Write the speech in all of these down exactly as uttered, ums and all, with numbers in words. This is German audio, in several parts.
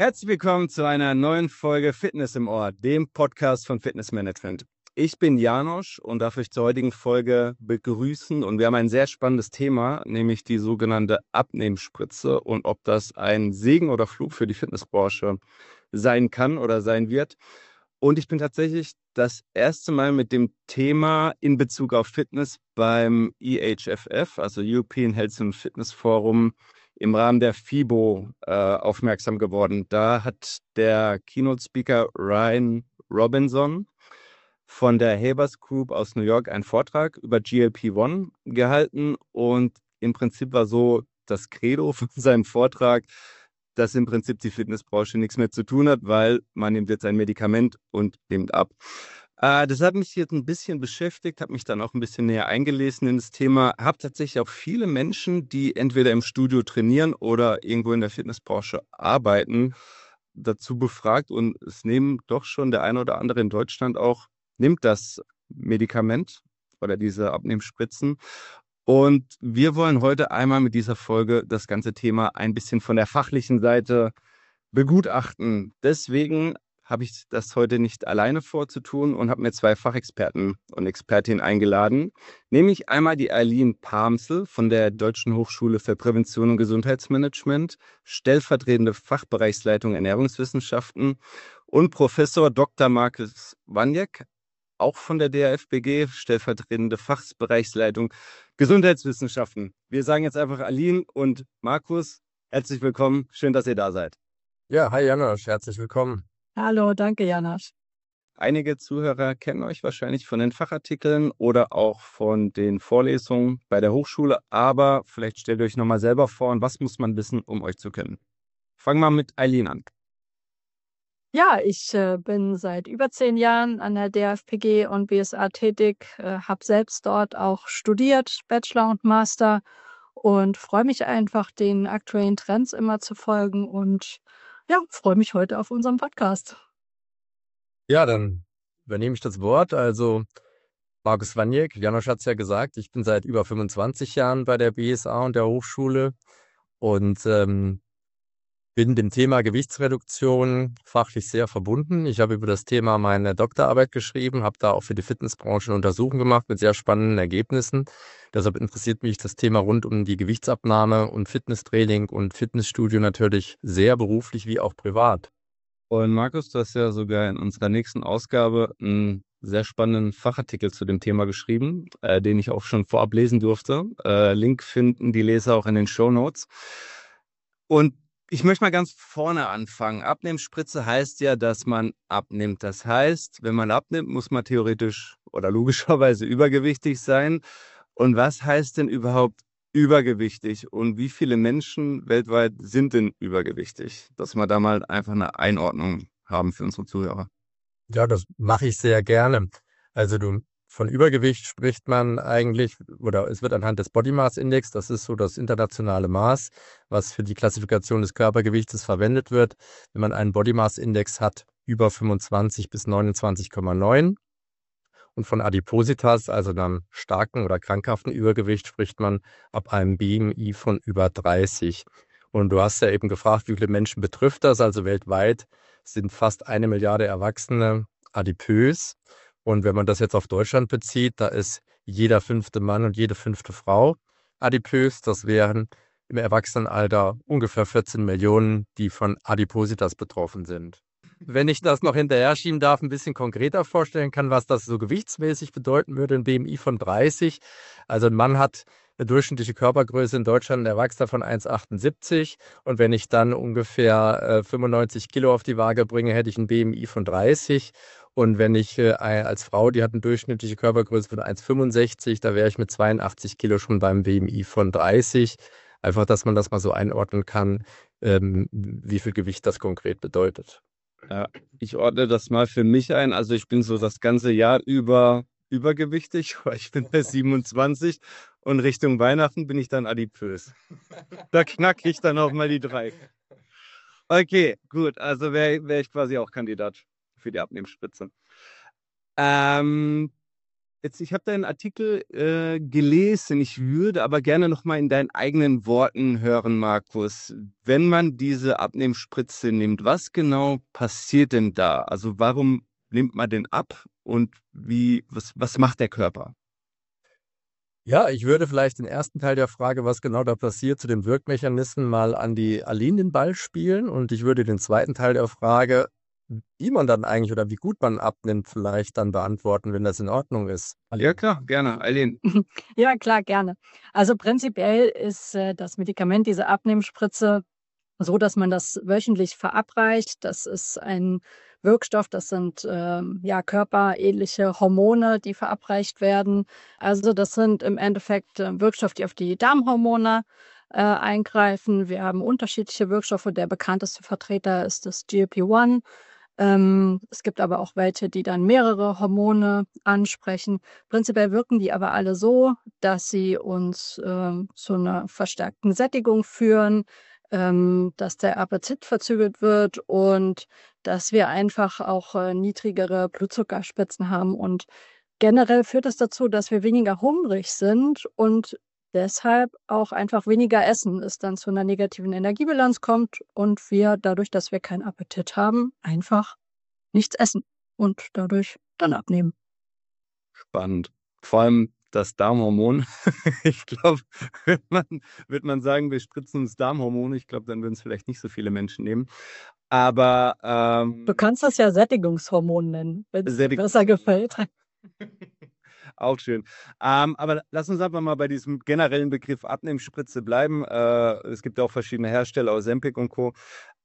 Herzlich willkommen zu einer neuen Folge Fitness im Ohr, dem Podcast von Fitness Management. Ich bin Janosch und darf euch zur heutigen Folge begrüßen und wir haben ein sehr spannendes Thema, nämlich die sogenannte Abnehmspritze und ob das ein Segen oder Fluch für die Fitnessbranche sein kann oder sein wird. Und ich bin tatsächlich das erste Mal mit dem Thema in Bezug auf Fitness beim E H F F, also European Health and Fitness Forum, im Rahmen der FIBO äh, aufmerksam geworden. Da hat der Keynote-Speaker Ryan Robinson von der Habers Group aus New York einen Vortrag über G L P eins gehalten und im Prinzip war so das Credo von seinem Vortrag, dass im Prinzip die Fitnessbranche nichts mehr zu tun hat, weil man nimmt jetzt ein Medikament und nimmt ab. Äh, das hat mich jetzt ein bisschen beschäftigt, habe mich dann auch ein bisschen näher eingelesen in das Thema, habe tatsächlich auch viele Menschen, die entweder im Studio trainieren oder irgendwo in der Fitnessbranche arbeiten, dazu befragt und es nehmen doch schon der eine oder andere in Deutschland auch, nimmt das Medikament oder diese Abnehmspritzen. Und wir wollen heute einmal mit dieser Folge das ganze Thema ein bisschen von der fachlichen Seite begutachten. Deswegen habe ich das heute nicht alleine vorzutun und habe mir zwei Fachexperten und Expertinnen eingeladen, nämlich einmal die Eileen Pamsel von der Deutschen Hochschule für Prävention und Gesundheitsmanagement, stellvertretende Fachbereichsleitung Ernährungswissenschaften und Professor Doktor Markus Wanjek, auch von der D A F B G, stellvertretende Fachbereichsleitung Gesundheitswissenschaften. Wir sagen jetzt einfach Aline und Markus, herzlich willkommen. Schön, dass ihr da seid. Ja, hi Janosch, herzlich willkommen. Hallo, danke Janosch. Einige Zuhörer kennen euch wahrscheinlich von den Fachartikeln oder auch von den Vorlesungen bei der Hochschule, aber vielleicht stellt ihr euch nochmal selber vor, und was muss man wissen, um euch zu kennen. Fangen wir mit Eileen an. Ja, ich äh, bin seit über zehn Jahren an der D A F P G und B S A tätig, äh, habe selbst dort auch studiert, Bachelor und Master und freue mich einfach, den aktuellen Trends immer zu folgen und ja, freue mich heute auf unseren Podcast. Ja, dann übernehme ich das Wort. Also Markus Wanjek, Janosch hat es ja gesagt, ich bin seit über fünfundzwanzig Jahren bei der B S A und der Hochschule und ähm, bin dem Thema Gewichtsreduktion fachlich sehr verbunden. Ich habe über das Thema meine Doktorarbeit geschrieben, habe da auch für die Fitnessbranche eine Untersuchung gemacht mit sehr spannenden Ergebnissen. Deshalb interessiert mich das Thema rund um die Gewichtsabnahme und Fitnesstraining und Fitnessstudio natürlich sehr beruflich wie auch privat. Und Markus, du hast ja sogar in unserer nächsten Ausgabe einen sehr spannenden Fachartikel zu dem Thema geschrieben, äh, den ich auch schon vorab lesen durfte. Äh, Link finden die Leser auch in den Shownotes. Und ich möchte mal ganz vorne anfangen. Abnehmspritze heißt ja, dass man abnimmt. Das heißt, wenn man abnimmt, muss man theoretisch oder logischerweise übergewichtig sein. Und was heißt denn überhaupt übergewichtig und wie viele Menschen weltweit sind denn übergewichtig? Dass wir da mal einfach eine Einordnung haben für unsere Zuhörer. Ja, das mache ich sehr gerne. Also du, von Übergewicht spricht man eigentlich, oder es wird anhand des Body Mass Index, das ist so das internationale Maß, was für die Klassifikation des Körpergewichtes verwendet wird. Wenn man einen Body Mass Index hat, über fünfundzwanzig bis neunundzwanzig Komma neun. Und von Adipositas, also einem starken oder krankhaften Übergewicht, spricht man ab einem B M I von über dreißig. Und du hast ja eben gefragt, wie viele Menschen betrifft das? Also weltweit sind fast eine Milliarde Erwachsene adipös. Und wenn man das jetzt auf Deutschland bezieht, da ist jeder fünfte Mann und jede fünfte Frau adipös. Das wären im Erwachsenenalter ungefähr vierzehn Millionen, die von Adipositas betroffen sind. Wenn ich das noch hinterher schieben darf, ein bisschen konkreter vorstellen kann, was das so gewichtsmäßig bedeuten würde, ein B M I von dreißig. Also ein Mann hat eine durchschnittliche Körpergröße in Deutschland, ein Erwachsener von eins Komma achtundsiebzig. Und wenn ich dann ungefähr äh, fünfundneunzig Kilo auf die Waage bringe, hätte ich ein B M I von dreißig. Und wenn ich äh, als Frau, die hat eine durchschnittliche Körpergröße von eins Komma fünfundsechzig, da wäre ich mit zweiundachtzig Kilo schon beim B M I von dreißig. Einfach, dass man das mal so einordnen kann, ähm, wie viel Gewicht das konkret bedeutet. Ja, ich ordne das mal für mich ein. Also ich bin so das ganze Jahr über übergewichtig, weil ich bin bei siebenundzwanzig und Richtung Weihnachten bin ich dann adipös. Da knacke ich dann auch mal die drei. Okay, gut. Also wäre wär ich quasi auch Kandidat für die Abnehmspritze. Ähm, Jetzt, ich habe deinen Artikel äh, gelesen. Ich würde aber gerne noch mal in deinen eigenen Worten hören, Markus. Wenn man diese Abnehmspritze nimmt, was genau passiert denn da? Also warum nimmt man den ab und wie, was, was macht der Körper? Ja, ich würde vielleicht den ersten Teil der Frage, was genau da passiert, zu den Wirkmechanismen mal an die Aline den Ball spielen. Und ich würde den zweiten Teil der Frage, wie man dann eigentlich oder wie gut man abnimmt, vielleicht dann beantworten, wenn das in Ordnung ist. Ja, Aline. klar, gerne. Eileen. Ja, klar, gerne. Also prinzipiell ist äh, das Medikament, diese Abnehmspritze, so, dass man das wöchentlich verabreicht. Das ist ein Wirkstoff, das sind ähm, ja körperähnliche Hormone, die verabreicht werden. Also das sind im Endeffekt äh, Wirkstoffe, die auf die Darmhormone äh, eingreifen. Wir haben unterschiedliche Wirkstoffe. Der bekannteste Vertreter ist das G L P eins. Ähm, es gibt aber auch welche, die dann mehrere Hormone ansprechen. Prinzipiell wirken die aber alle so, dass sie uns ähm, zu einer verstärkten Sättigung führen, ähm, dass der Appetit verzögert wird und dass wir einfach auch äh, niedrigere Blutzuckerspitzen haben. Und generell führt das dazu, dass wir weniger hungrig sind und deshalb auch einfach weniger essen, es dann zu einer negativen Energiebilanz kommt und wir dadurch, dass wir keinen Appetit haben, einfach nichts essen und dadurch dann abnehmen. Spannend. Vor allem das Darmhormon. Ich glaube, wird man, wird man sagen, wir spritzen uns Darmhormone. Ich glaube, dann würden es vielleicht nicht so viele Menschen nehmen. Aber ähm, Du kannst das ja Sättigungshormon nennen, wenn es dir Sättig- besser gefällt. Auch schön. Ähm, aber lass uns einfach mal bei diesem generellen Begriff Abnehmspritze bleiben. Äh, es gibt ja auch verschiedene Hersteller, Ozempic und Co.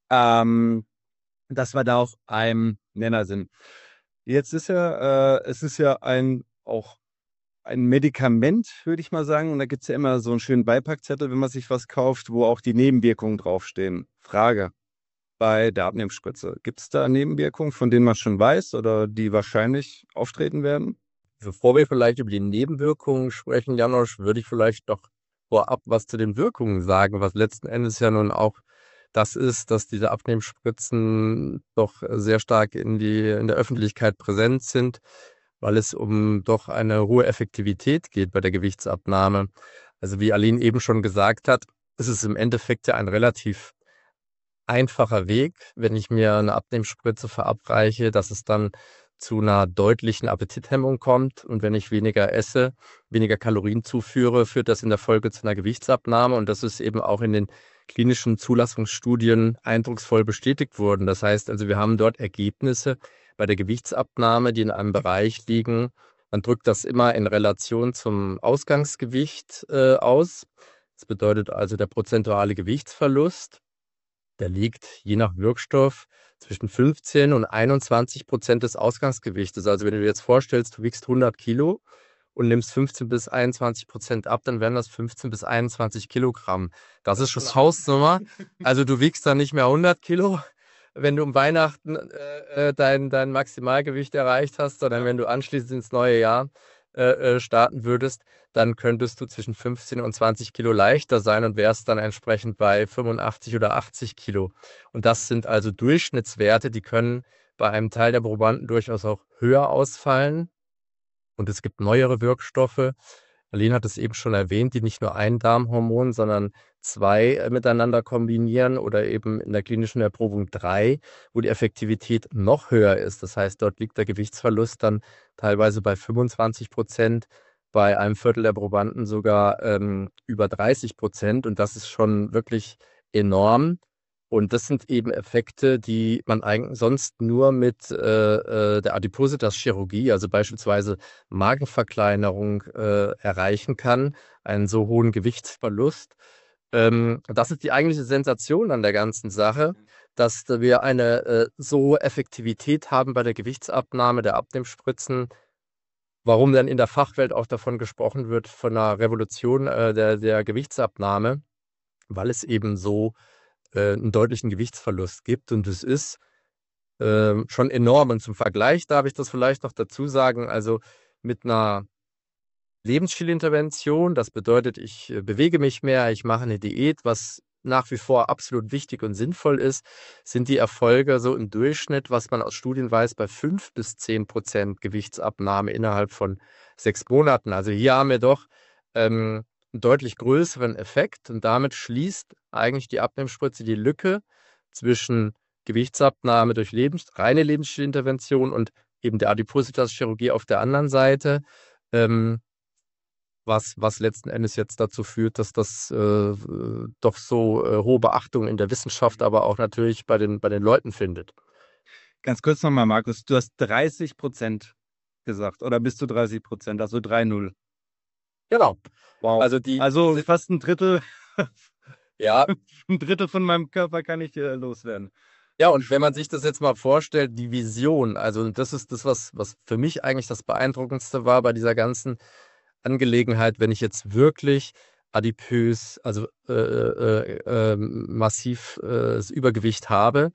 Ähm, dass wir da auch ein Nenner sind. Jetzt ist ja, äh, es ist ja ein auch ein Medikament, würde ich mal sagen. Und da gibt es ja immer so einen schönen Beipackzettel, wenn man sich was kauft, wo auch die Nebenwirkungen draufstehen. Frage bei der Abnehmspritze. Gibt es da Nebenwirkungen, von denen man schon weiß oder die wahrscheinlich auftreten werden? Bevor wir vielleicht über die Nebenwirkungen sprechen, Janosch, würde ich vielleicht doch vorab was zu den Wirkungen sagen, was letzten Endes ja nun auch das ist, dass diese Abnehmspritzen doch sehr stark in die, in der Öffentlichkeit präsent sind, weil es um doch eine hohe Effektivität geht bei der Gewichtsabnahme. Also wie Aline eben schon gesagt hat, ist es im Endeffekt ja ein relativ einfacher Weg, wenn ich mir eine Abnehmspritze verabreiche, dass es dann zu einer deutlichen Appetithemmung kommt. Und wenn ich weniger esse, weniger Kalorien zuführe, führt das in der Folge zu einer Gewichtsabnahme. Und das ist eben auch in den klinischen Zulassungsstudien eindrucksvoll bestätigt worden. Das heißt also, wir haben dort Ergebnisse bei der Gewichtsabnahme, die in einem Bereich liegen. Man drückt das immer in Relation zum Ausgangsgewicht äh, aus. Das bedeutet also der prozentuale Gewichtsverlust. Der liegt je nach Wirkstoff zwischen fünfzehn und einundzwanzig Prozent des Ausgangsgewichtes. Also wenn du dir jetzt vorstellst, du wiegst hundert Kilo und nimmst fünfzehn bis einundzwanzig Prozent ab, dann wären das fünfzehn bis einundzwanzig Kilogramm. Das ist schon Hausnummer. Also du wiegst dann nicht mehr hundert Kilo, wenn du um Weihnachten äh, dein, dein Maximalgewicht erreicht hast, sondern wenn du anschließend ins neue Jahr äh, starten würdest, dann könntest du zwischen fünfzehn und zwanzig Kilo leichter sein und wärst dann entsprechend bei fünfundachtzig oder achtzig Kilo. Und das sind also Durchschnittswerte, die können bei einem Teil der Probanden durchaus auch höher ausfallen. Und es gibt neuere Wirkstoffe. Aline hat es eben schon erwähnt, die nicht nur ein Darmhormon, sondern zwei äh, miteinander kombinieren oder eben in der klinischen Erprobung drei, wo die Effektivität noch höher ist. Das heißt, dort liegt der Gewichtsverlust dann teilweise bei fünfundzwanzig Prozent, bei einem Viertel der Probanden sogar ähm, über dreißig Prozent. Und das ist schon wirklich enorm. Und das sind eben Effekte, die man eigentlich sonst nur mit äh, äh, der Adipositas-Chirurgie, also beispielsweise Magenverkleinerung, äh, erreichen kann, einen so hohen Gewichtsverlust. Ähm, das ist die eigentliche Sensation an der ganzen Sache, dass wir eine äh, so hohe Effektivität haben bei der Gewichtsabnahme der Abnehmspritzen. Warum dann in der Fachwelt auch davon gesprochen wird, von einer Revolution äh, der, der Gewichtsabnahme, weil es eben so äh, einen deutlichen Gewichtsverlust gibt. Und es ist äh, schon enorm. Und zum Vergleich darf ich das vielleicht noch dazu sagen, also mit einer Lebensstilintervention, das bedeutet, ich äh, bewege mich mehr, ich mache eine Diät, was nach wie vor absolut wichtig und sinnvoll ist, sind die Erfolge so im Durchschnitt, was man aus Studien weiß, bei fünf bis zehn Prozent Gewichtsabnahme innerhalb von sechs Monaten. Also hier haben wir doch ähm, einen deutlich größeren Effekt und damit schließt eigentlich die Abnehmspritze die Lücke zwischen Gewichtsabnahme durch Lebens reine Lebensstilintervention und eben der Adipositas-Chirurgie auf der anderen Seite, ähm, was, was letzten Endes jetzt dazu führt, dass das äh, doch so äh, hohe Beachtung in der Wissenschaft, aber auch natürlich bei den, bei den Leuten findet. Ganz kurz nochmal, Markus, du hast dreißig Prozent gesagt oder bis zu dreißig Prozent, also drei null. Genau. Wow. Also die Also sind- fast ein Drittel, Ja, ein Drittel von meinem Körper kann ich äh, loswerden. ja, und wenn man sich das jetzt mal vorstellt, die Vision, also das ist das, was, was für mich eigentlich das Beeindruckendste war bei dieser ganzen Angelegenheit, wenn ich jetzt wirklich adipös, also äh, äh, äh, massiv äh, das Übergewicht habe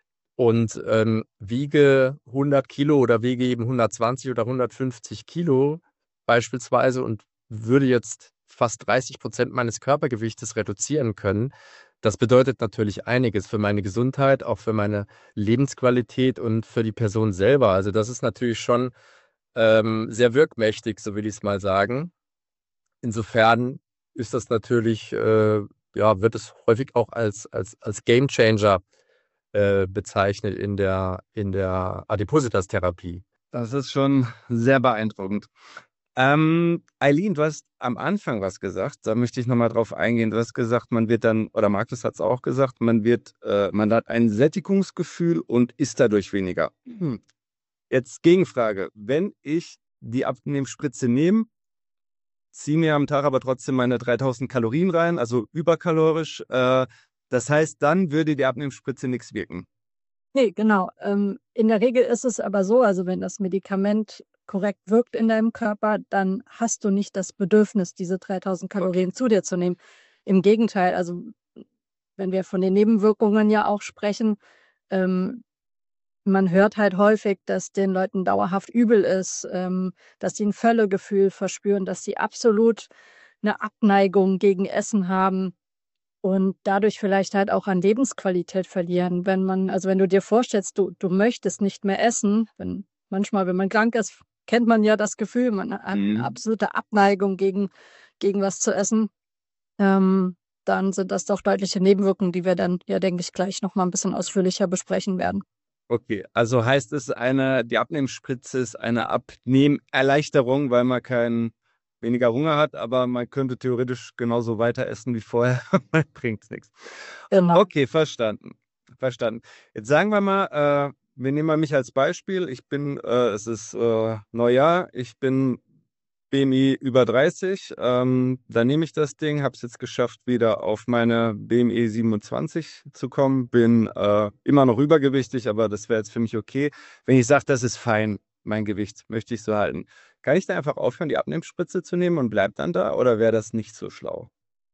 und ähm, wiege hundert Kilo oder wiege eben hundertzwanzig oder hundertfünfzig Kilo beispielsweise und würde jetzt fast dreißig Prozent meines Körpergewichtes reduzieren können. Das bedeutet natürlich einiges für meine Gesundheit, auch für meine Lebensqualität und für die Person selber. Also das ist natürlich schon ähm, sehr wirkmächtig, so will ich es mal sagen. Insofern ist das natürlich, äh, ja, wird es häufig auch als, als, als Gamechanger äh, bezeichnet in der, in der Adipositas-Therapie. Das ist schon sehr beeindruckend. Ähm, Eileen, du hast am Anfang was gesagt, da möchte ich nochmal drauf eingehen. Du hast gesagt, man wird dann, oder Markus hat es auch gesagt, man wird, äh, man hat ein Sättigungsgefühl und isst dadurch weniger. Hm. Jetzt Gegenfrage. Wenn ich die Abnehmspritze nehme, ziehe mir am Tag aber trotzdem meine dreitausend Kalorien rein, also überkalorisch, äh, das heißt, dann würde die Abnehmspritze nichts wirken. Nee, genau. Ähm, in der Regel ist es aber so, also wenn das Medikament korrekt wirkt in deinem Körper, dann hast du nicht das Bedürfnis, diese dreitausend Kalorien zu dir zu nehmen. Im Gegenteil, also wenn wir von den Nebenwirkungen ja auch sprechen, ähm, man hört halt häufig, dass den Leuten dauerhaft übel ist, ähm, dass sie ein Völlegefühl verspüren, dass sie absolut eine Abneigung gegen Essen haben und dadurch vielleicht halt auch an Lebensqualität verlieren. Wenn man also, wenn du dir vorstellst, du du möchtest nicht mehr essen, wenn manchmal, wenn man krank ist, kennt man ja das Gefühl, man hat eine Mhm. absolute Abneigung gegen gegen was zu essen. Ähm, dann sind das doch deutliche Nebenwirkungen, die wir dann ja, denke ich, gleich noch mal 'n bisschen ausführlicher besprechen werden. Okay, also heißt es, eine, die Abnehmspritze ist eine Abnehmerleichterung, weil man kein weniger Hunger hat, aber man könnte theoretisch genauso weiter essen wie vorher. Man bringt nichts. Genau. Okay, verstanden. Verstanden. Jetzt sagen wir mal, äh, wir nehmen mal mich als Beispiel. Ich bin, äh, es ist äh, Neujahr, ich bin B M I über dreißig. Ähm, dann nehme ich das Ding, habe es jetzt geschafft, wieder auf meine B M I siebenundzwanzig zu kommen. Bin äh, immer noch übergewichtig, aber das wäre jetzt für mich okay. Wenn ich sage, das ist fein, mein Gewicht möchte ich so halten, kann ich da einfach aufhören, die Abnehmspritze zu nehmen und bleib dann da, oder wäre das nicht so schlau?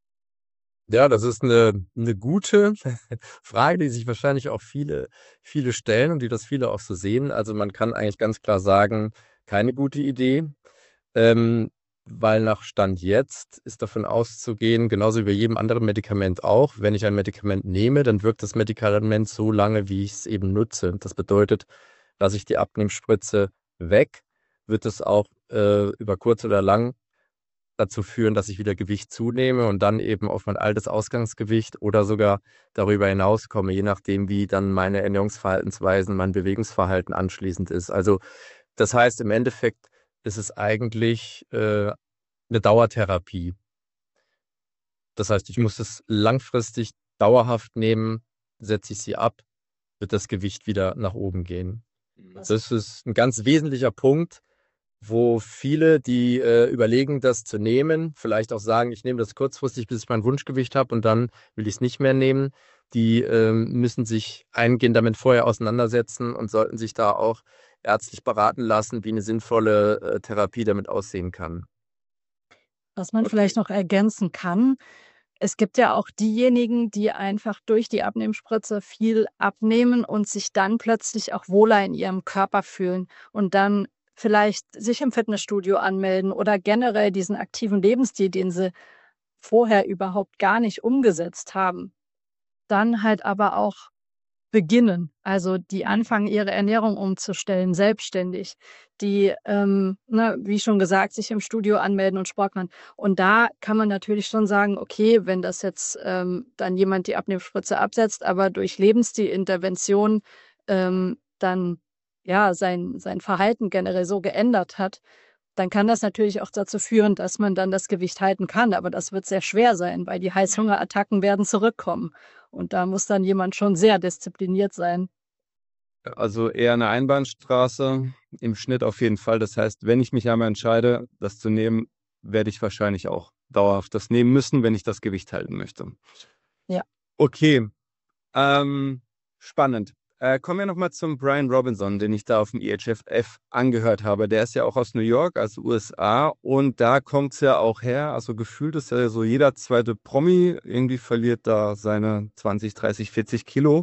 Ja, das ist eine, eine gute Frage, die sich wahrscheinlich auch viele, viele stellen und die das viele auch so sehen. Also man kann eigentlich ganz klar sagen, keine gute Idee, ähm, weil nach Stand jetzt ist davon auszugehen, genauso wie bei jedem anderen Medikament auch, wenn ich ein Medikament nehme, dann wirkt das Medikament so lange, wie ich es eben nutze. Das bedeutet, lasse ich die Abnehmspritze weg, wird es auch äh, über kurz oder lang dazu führen, dass ich wieder Gewicht zunehme und dann eben auf mein altes Ausgangsgewicht oder sogar darüber hinaus komme, je nachdem, wie dann meine Ernährungsverhaltensweisen, mein Bewegungsverhalten anschließend ist. Also das heißt, im Endeffekt ist es eigentlich äh, eine Dauertherapie. Das heißt, ich muss es langfristig dauerhaft nehmen, setze ich sie ab, wird das Gewicht wieder nach oben gehen. Das ist ein ganz wesentlicher Punkt, wo viele, die äh, überlegen, das zu nehmen, vielleicht auch sagen, ich nehme das kurzfristig, bis ich mein Wunschgewicht habe und dann will ich es nicht mehr nehmen, die ähm, müssen sich eingehend damit vorher auseinandersetzen und sollten sich da auch ärztlich beraten lassen, wie eine sinnvolle äh, Therapie damit aussehen kann. Was man vielleicht noch ergänzen kann, es gibt ja auch diejenigen, die einfach durch die Abnehmspritze viel abnehmen und sich dann plötzlich auch wohler in ihrem Körper fühlen und dann vielleicht sich im Fitnessstudio anmelden oder generell diesen aktiven Lebensstil, den sie vorher überhaupt gar nicht umgesetzt haben. Dann halt aber auch beginnen, also die anfangen, ihre Ernährung umzustellen, selbstständig, die, ähm, ne, wie schon gesagt, sich im Studio anmelden und Sport machen. Und da kann man natürlich schon sagen, okay, wenn das jetzt ähm, dann jemand die Abnehmspritze absetzt, aber durch Lebensstilintervention ähm, dann ja sein, sein Verhalten generell so geändert hat, dann kann das natürlich auch dazu führen, dass man dann das Gewicht halten kann. Aber das wird sehr schwer sein, weil die Heißhungerattacken werden zurückkommen. Und da muss dann jemand schon sehr diszipliniert sein. Also eher eine Einbahnstraße, im Schnitt auf jeden Fall. Das heißt, wenn ich mich einmal entscheide, das zu nehmen, werde ich wahrscheinlich auch dauerhaft das nehmen müssen, wenn ich das Gewicht halten möchte. Ja. Okay, ähm, spannend. Äh, kommen wir nochmal zum Brian Robinson, den ich da auf dem I H F F angehört habe. Der ist ja auch aus New York, also U S A, und da kommt es ja auch her. Also gefühlt ist ja so jeder zweite Promi irgendwie verliert da seine zwanzig, dreißig, vierzig Kilo.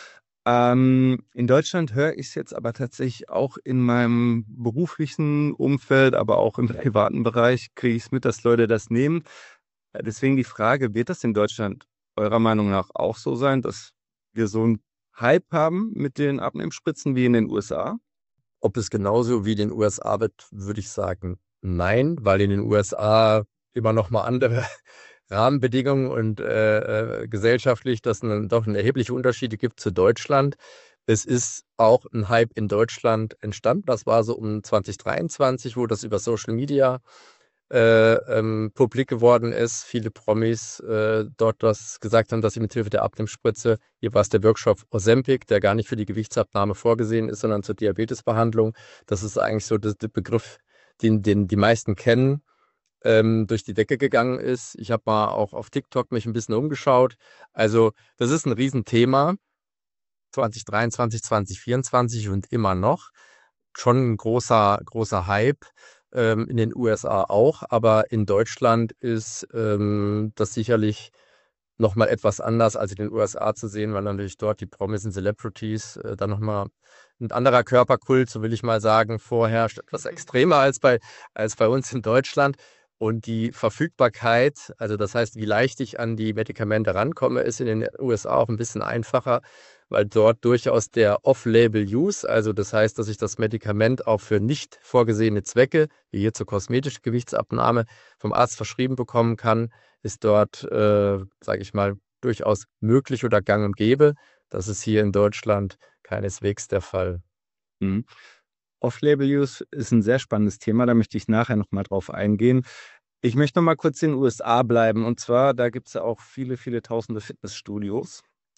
Ähm, in Deutschland höre ich es jetzt aber tatsächlich auch in meinem beruflichen Umfeld, aber auch im privaten Bereich kriege ich es mit, dass Leute das nehmen. Äh, Deswegen die Frage, wird das in Deutschland eurer Meinung nach auch so sein, dass wir so einen Hype haben mit den Abnehmspritzen wie in den U S A? Ob es genauso wie in den U S A wird, würde ich sagen, nein, weil in den U S A immer noch mal andere Rahmenbedingungen und äh, äh, gesellschaftlich das dann doch erhebliche Unterschiede gibt zu Deutschland. Es ist auch ein Hype in Deutschland entstanden. Das war so um zwanzig dreiundzwanzig, wo das über Social Media äh, ähm, publik geworden ist. Viele Promis äh, dort das gesagt haben, dass sie mit Hilfe der Abnehmspritze, hier war es der Wirkstoff Ozempic, der gar nicht für die Gewichtsabnahme vorgesehen ist, sondern zur Diabetesbehandlung. Das ist eigentlich so der, der Begriff, den, den die meisten kennen, ähm, durch die Decke gegangen ist. Ich habe mal auch auf TikTok mich ein bisschen umgeschaut. Also das ist ein Riesenthema. zwanzig dreiundzwanzig, zwanzig vierundzwanzig und immer noch. Schon ein großer, großer Hype, ähm, in den U S A auch, aber in Deutschland ist ähm, das sicherlich nochmal etwas anders als in den U S A zu sehen, weil natürlich dort die Promis und Celebrities äh, dann nochmal ein anderer Körperkult, so will ich mal sagen, vorherrscht, etwas extremer als bei, als bei uns in Deutschland. Und die Verfügbarkeit, also das heißt, wie leicht ich an die Medikamente rankomme, ist in den U S A auch ein bisschen einfacher, weil dort durchaus der Off-Label-Use, also das heißt, dass ich das Medikament auch für nicht vorgesehene Zwecke, wie hier zur kosmetischen Gewichtsabnahme, vom Arzt verschrieben bekommen kann, ist dort, äh, sage ich mal, durchaus möglich oder gang und gäbe. Das ist hier in Deutschland keineswegs der Fall. Mhm. Off-Label-Use ist ein sehr spannendes Thema, da möchte ich nachher nochmal drauf eingehen. Ich möchte noch mal kurz in den U S A bleiben. Und zwar, da gibt es ja auch viele, viele tausende Fitnessstudios.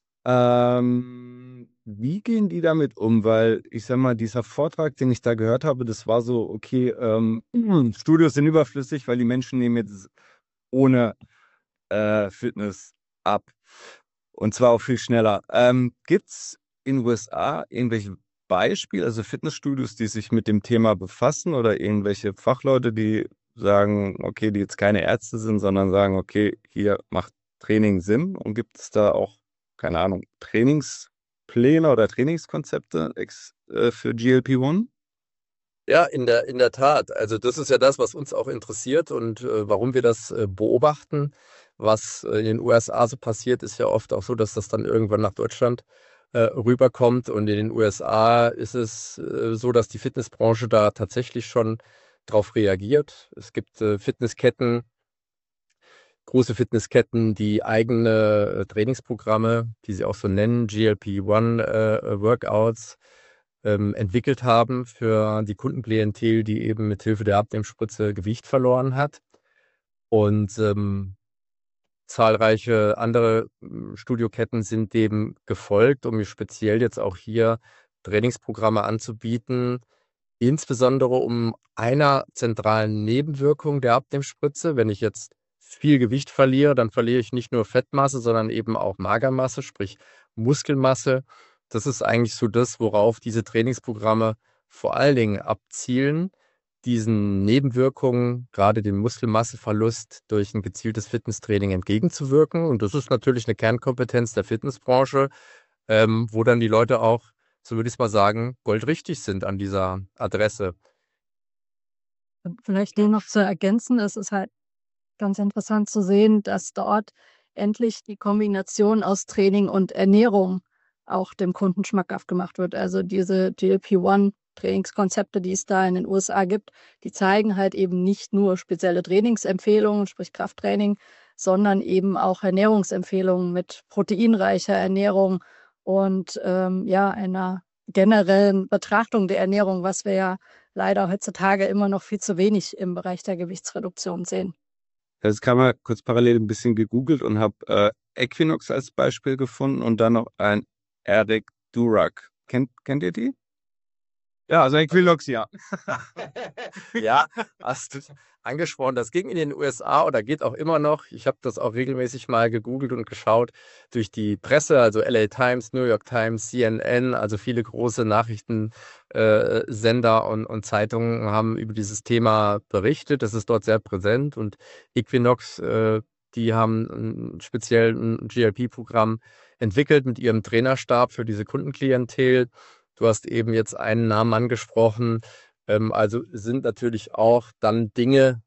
Ähm, wie gehen die damit um? Weil ich sag mal, dieser Vortrag, den ich da gehört habe, das war so, okay, ähm, Studios sind überflüssig, weil die Menschen nehmen jetzt ohne äh, Fitness ab. Und zwar auch viel schneller. Ähm, gibt es in den U S A irgendwelche Beispiele, also Fitnessstudios, die sich mit dem Thema befassen oder irgendwelche Fachleute, die sagen, okay, die jetzt keine Ärzte sind, sondern sagen, okay, hier macht Training Sinn, und gibt es da auch, keine Ahnung, Trainingspläne oder Trainingskonzepte ex, äh, für G L P eins? Ja, in der, in der Tat. Also das ist ja das, was uns auch interessiert und äh, warum wir das äh, beobachten. Was äh, in den U S A so passiert, ist ja oft auch so, dass das dann irgendwann nach Deutschland äh, rüberkommt. Und in den U S A ist es äh, so, dass die Fitnessbranche da tatsächlich schon drauf reagiert. Es gibt äh, Fitnessketten, große Fitnessketten, die eigene äh, Trainingsprogramme, die sie auch so nennen, G L P eins äh, Workouts, ähm, entwickelt haben für die Kundenklientel, die eben mit Hilfe der Abnehmspritze Gewicht verloren hat. Und ähm, zahlreiche andere ähm, Studioketten sind dem gefolgt, um mir speziell jetzt auch hier Trainingsprogramme anzubieten, insbesondere um einer zentralen Nebenwirkung der Abnehmspritze. Wenn ich jetzt viel Gewicht verliere, dann verliere ich nicht nur Fettmasse, sondern eben auch Magermasse, sprich Muskelmasse. Das ist eigentlich so das, worauf diese Trainingsprogramme vor allen Dingen abzielen, diesen Nebenwirkungen, gerade dem Muskelmasseverlust durch ein gezieltes Fitnesstraining entgegenzuwirken. Und das ist natürlich eine Kernkompetenz der Fitnessbranche, ähm, wo dann die Leute auch, so würde ich es mal sagen, goldrichtig sind an dieser Adresse. Vielleicht nur noch zu ergänzen, es ist halt ganz interessant zu sehen, dass dort endlich die Kombination aus Training und Ernährung auch dem Kunden schmackhaft gemacht wird. Also diese G L P eins Trainingskonzepte, die es da in den U S A gibt, die zeigen halt eben nicht nur spezielle Trainingsempfehlungen, sprich Krafttraining, sondern eben auch Ernährungsempfehlungen mit proteinreicher Ernährung und ähm, ja, einer generellen Betrachtung der Ernährung, was wir ja leider heutzutage immer noch viel zu wenig im Bereich der Gewichtsreduktion sehen. Das kam mal kurz parallel ein bisschen gegoogelt und habe äh, Equinox als Beispiel gefunden und dann noch ein Eric Durak. Kennt, kennt ihr die? Ja, also Equinox, ja. Ja, hast du angesprochen. Das ging in den U S A oder geht auch immer noch. Ich habe das auch regelmäßig mal gegoogelt und geschaut durch die Presse, also L A Times, New York Times, C N N, also viele große Nachrichtensender äh, und, und Zeitungen haben über dieses Thema berichtet. Das ist dort sehr präsent und Equinox, äh, die haben ein, speziell ein G L P-Programm entwickelt mit ihrem Trainerstab für diese Kundenklientel. Du hast eben jetzt einen Namen angesprochen. Ähm, also sind natürlich auch dann Dinge,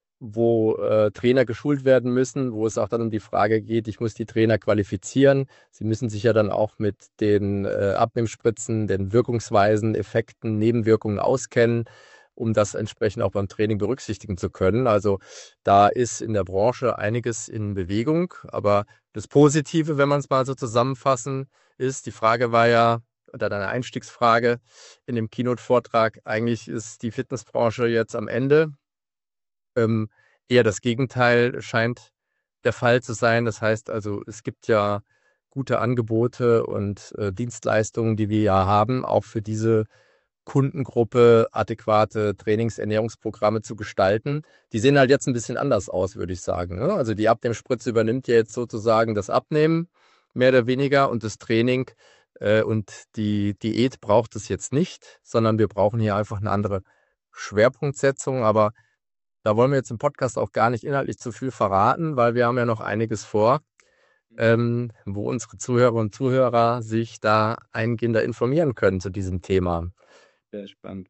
wo äh, Trainer geschult werden müssen, wo es auch dann um die Frage geht, ich muss die Trainer qualifizieren. Sie müssen sich ja dann auch mit den äh, Abnehmspritzen, den Wirkungsweisen, Effekten, Nebenwirkungen auskennen, um das entsprechend auch beim Training berücksichtigen zu können. Also da ist in der Branche einiges in Bewegung. Aber das Positive, wenn man es mal so zusammenfassen, ist, die Frage war ja, oder deine Einstiegsfrage in dem Keynote-Vortrag, eigentlich ist die Fitnessbranche jetzt am Ende. Ähm, eher das Gegenteil scheint der Fall zu sein. Das heißt also, es gibt ja gute Angebote und äh, Dienstleistungen, die wir ja haben, auch für diese Kundengruppe adäquate Trainings-Ernährungsprogramme zu gestalten. Die sehen halt jetzt ein bisschen anders aus, würde ich sagen. Ne? Also die Abnehmspritze übernimmt ja jetzt sozusagen das Abnehmen, mehr oder weniger, und das Training äh, und die Diät braucht es jetzt nicht, sondern wir brauchen hier einfach eine andere Schwerpunktsetzung. Aber da wollen wir jetzt im Podcast auch gar nicht inhaltlich zu viel verraten, weil wir haben ja noch einiges vor, ähm, wo unsere Zuhörer und Zuhörer sich da eingehender informieren können zu diesem Thema. Sehr spannend.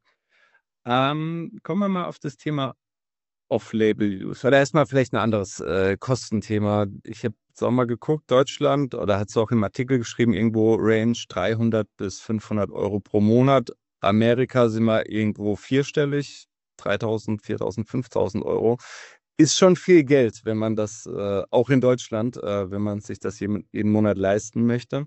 Ähm, kommen wir mal auf das Thema Off-Label-Use. Oder erstmal vielleicht ein anderes äh, Kostenthema. Ich habe jetzt auch mal geguckt, Deutschland, oder hat es auch im Artikel geschrieben, irgendwo Range dreihundert bis fünfhundert Euro pro Monat. Amerika sind wir irgendwo vierstellig, dreitausend, viertausend, fünftausend Euro. Ist schon viel Geld, wenn man das, äh, auch in Deutschland, äh, wenn man sich das jeden, jeden Monat leisten möchte.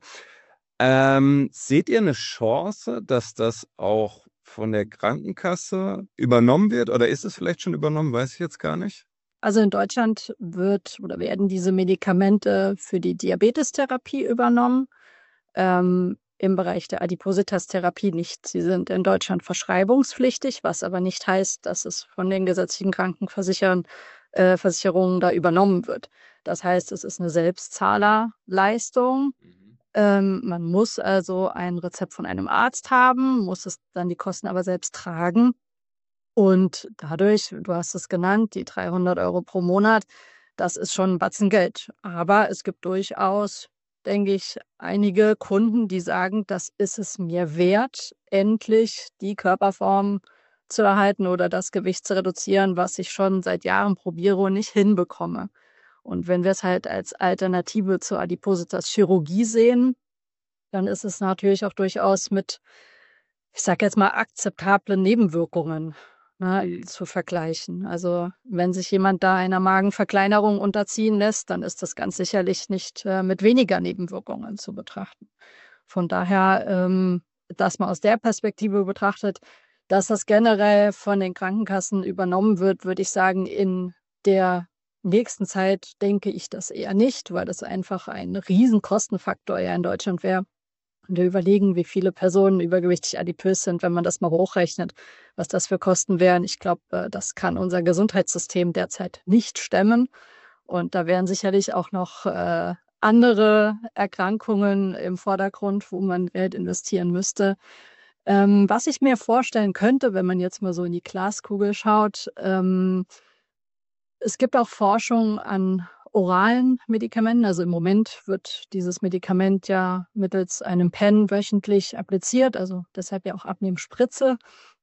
Ähm, seht ihr eine Chance, dass das auch von der Krankenkasse übernommen wird? Oder ist es vielleicht schon übernommen? Weiß ich jetzt gar nicht. Also in Deutschland wird oder werden diese Medikamente für die Diabetestherapie übernommen. Ähm, im Bereich der Adipositas-Therapie nicht. Sie sind in Deutschland verschreibungspflichtig, was aber nicht heißt, dass es von den gesetzlichen Krankenversicherern äh, Versicherungen da übernommen wird. Das heißt, es ist eine Selbstzahlerleistung. Ähm, man muss also ein Rezept von einem Arzt haben, muss es dann die Kosten aber selbst tragen. Und dadurch, du hast es genannt, die dreihundert Euro pro Monat, das ist schon ein Batzen Geld. Aber es gibt durchaus, denke ich, einige Kunden, die sagen, das ist es mir wert, endlich die Körperform zu erhalten oder das Gewicht zu reduzieren, was ich schon seit Jahren probiere und nicht hinbekomme. Und wenn wir es halt als Alternative zur Adipositas-Chirurgie sehen, dann ist es natürlich auch durchaus mit, ich sage jetzt mal, akzeptablen Nebenwirkungen, ne, zu vergleichen. Also wenn sich jemand da einer Magenverkleinerung unterziehen lässt, dann ist das ganz sicherlich nicht äh, mit weniger Nebenwirkungen zu betrachten. Von daher, ähm, dass man aus der Perspektive betrachtet, dass das generell von den Krankenkassen übernommen wird, würde ich sagen, in der nächsten Zeit denke ich das eher nicht, weil das einfach ein Riesenkostenfaktor ja in Deutschland wäre. Und wir überlegen, wie viele Personen übergewichtig adipös sind, wenn man das mal hochrechnet, was das für Kosten wären. Ich glaube, äh, das kann unser Gesundheitssystem derzeit nicht stemmen. Und da wären sicherlich auch noch äh, andere Erkrankungen im Vordergrund, wo man Geld investieren müsste. Ähm, was ich mir vorstellen könnte, wenn man jetzt mal so in die Glaskugel schaut, ähm, es gibt auch Forschung an oralen Medikamenten. Also im Moment wird dieses Medikament ja mittels einem Pen wöchentlich appliziert, also deshalb ja auch Abnehmspritze.